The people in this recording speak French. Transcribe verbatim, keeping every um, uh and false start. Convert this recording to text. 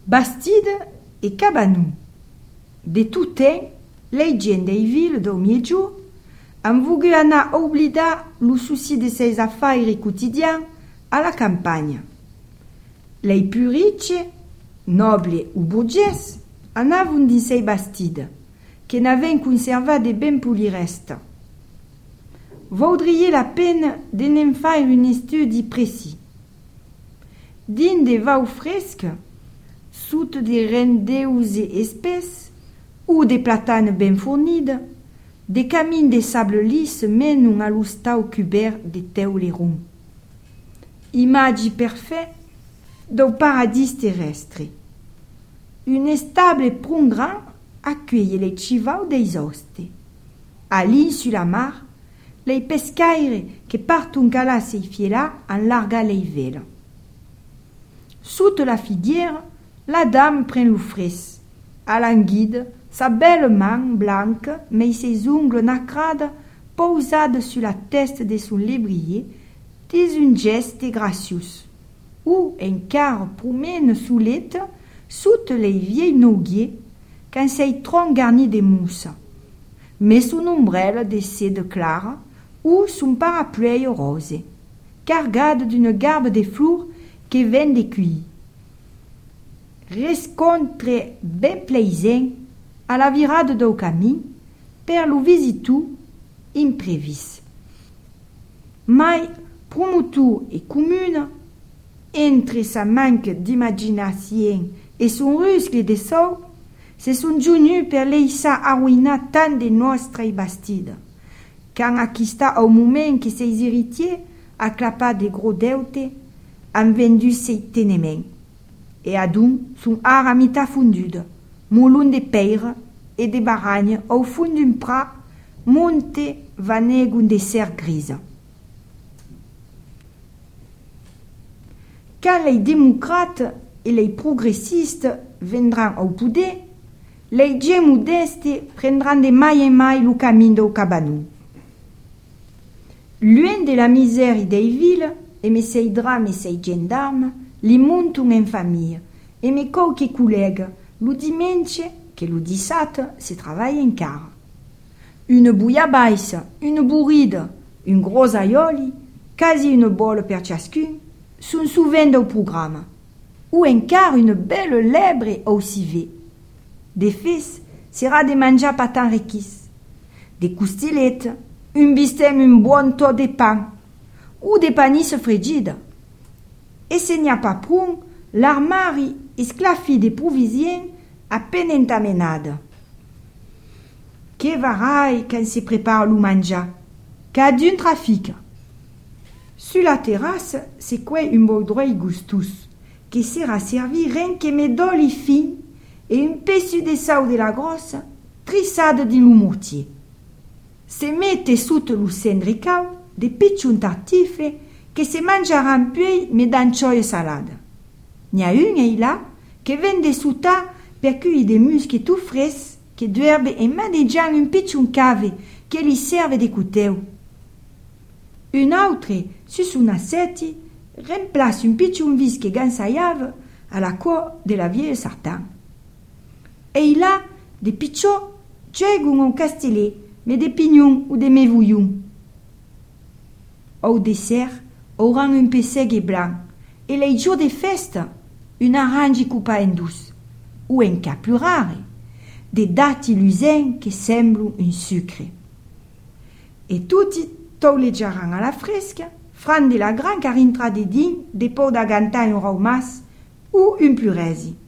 Bastide e Cabanou. De tout temps, les gens des villes do Miedjou han voulu anar a oblidar le souci de ses affaires quotidiennes à la campagne. Les plus riches, nobles ou bourgeois, anaven dins ces bastides, que n'avaient conservé de ben poli reste. Vaudriez la peine de n'en faire un étude précis. Dins des vaux fresques, sous des rendeus espèces, ou des platanes ben fournides, des camins de sable lisse mènent à l'ustau couvert de teulerons. Image parfaite du paradis terrestre. Un estable prun grand accueille les chivaux des hostes. À l'île sur la mar, les pescaires qui partent calar ces fiela en larga les velles. Sous la figuière, la dame prend le frais, à languide, sa belle main blanche, mais ses ongles nacrades posades sur la tête de son lébrier, dis un geste gracieux, ou un quart promène sous l'été, sous les vieilles noguiers, quand ses troncs garnis de mousse, mais son ombrelle de cèdre claire, ou son parapluie rose, cargade d'une garbe de fleurs qui vient de cueillir. Rescontre ben plaisant à la virade do camin per lo visitu imprévis. Mais promotu et commune, entre sa manque d'imagination et son ruscle de sol, se sont junus per leissa arruïnar tant de nostres bastides, quand acquista au moment que ses héritiers, acclapats de gros deutes, han vendu ses tenements, et adun son art à mita fondude, moulon de peire et de baragnes au fond d'un prat, monté vaneg un dessert grise. Quand les démocrates et les progressistes viendront au pouvoir, les gens modestes prendront de maille en maille le camin au Cabanou. Loin de la misère et des villes, et mes ses drames et ses gendarmes, les montent en famille, et mes quelques collègues, le dimanche, que le dix-sept, se travaille en quart. Une bouillabaisse, une bourride, une grosse aioli, quasi une bolle per chacun, sont souvent au programme, ou un quart une belle lèbre au civet. Des fils sera de manger patin requis, des coustillettes, un bistec, un bon taux de pain, ou des panisses frigides. Et s'il n'y a pas prou, l'armoire esclaffie des provisions à peine entamenade. Que varai quand se prépare le manja, qu'a d'un trafic. Sur la terrasse, c'est quoi un baudroy gustus, qui sera servi rien que mes doli fin et un pessu de sau de la grosse, trissade de l'humourtier. Se mette sous le cendricau des pitchun tartifle que se mangeran puis mais d'anchois salade. N'y a une et là que vient de souta per cuire des musques tout frais que duerbe et maneggian un pitchun cave que li serve de couteau. Une autre, sur son assiette, remplace un pitchun vis que gansaiave à la cour de la vieille sartan. Et là, des pitchots, tchegun en castellet, mais des pignons ou des mévouillons. Au dessert, auront un pessegue blanc, et les jours de fête, une orange coupée en douce, ou un cas plus rare, des dattes luisants qui semblent un sucre. Et tout tollejaran à la fresque, fran de la grande carintra de din, des pots d'aganta en raumas, ou une pluresi.